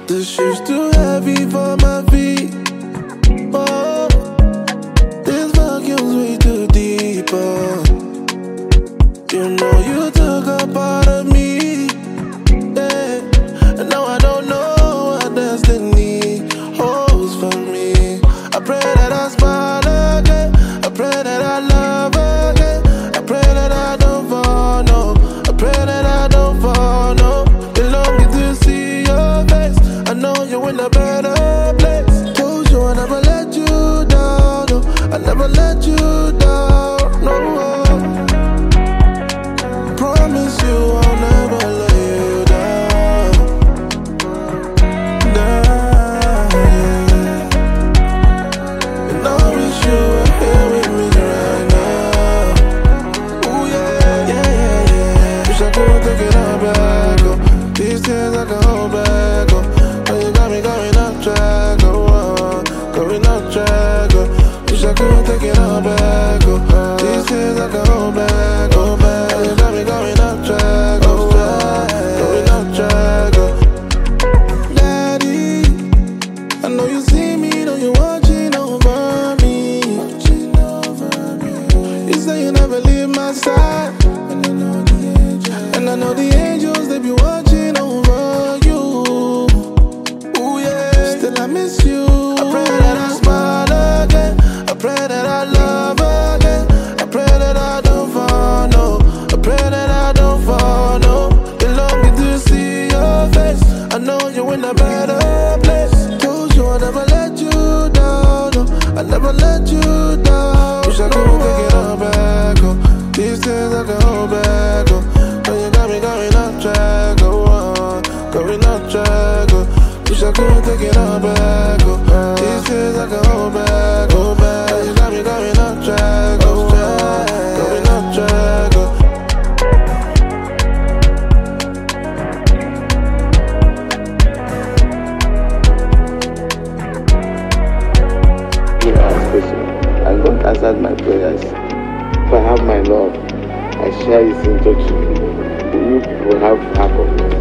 The shoes too heavy for my feet. Oh, this vacuum's way too deep. Oh, you know you took a part of me. Yeah, and now I don't know what destiny holds for me. I pray that I smile again. I pray that I love again. I pray that I don't fall, no. I pray that I don't fall, no. It's longing to see your face. I know you're in a better place. Told you I never let you down, no. I never let you down, no. Promise you I'll never let you down, down, yeah. And I wish you were here with me right now. Ooh yeah, yeah, yeah, yeah. Wish I could take it all back, oh. These tears I can hold back, oh. Now you got me going off track, oh, going off track, oh. Wish I could take it all back, oh. These tears I can hold back, oh. Now you got me going off track, oh, going off track, oh. Daddy, I know you see me, know you watching over me. You say you never leave my side, and I know the angels, they be watching over you. Ooh yeah, still I miss you. I pray that I smile again. I pray that I love again. I pray that I don't fall, no. I pray that I don't fall, no. You're longing to see your face. I know you're in a better place. Told you I never let you down, no. I never let you down. Wish I could take it all back, oh. These things I can hold back, oh. Now you got me going off track, oh, going off track, oh. Wish I could take it all back, oh. These things I can hold back, oh. Now you got me going off track, oh, going off track, oh. You are special, and God answered my prayers. If I have my love, I share His into you. You will have half of it.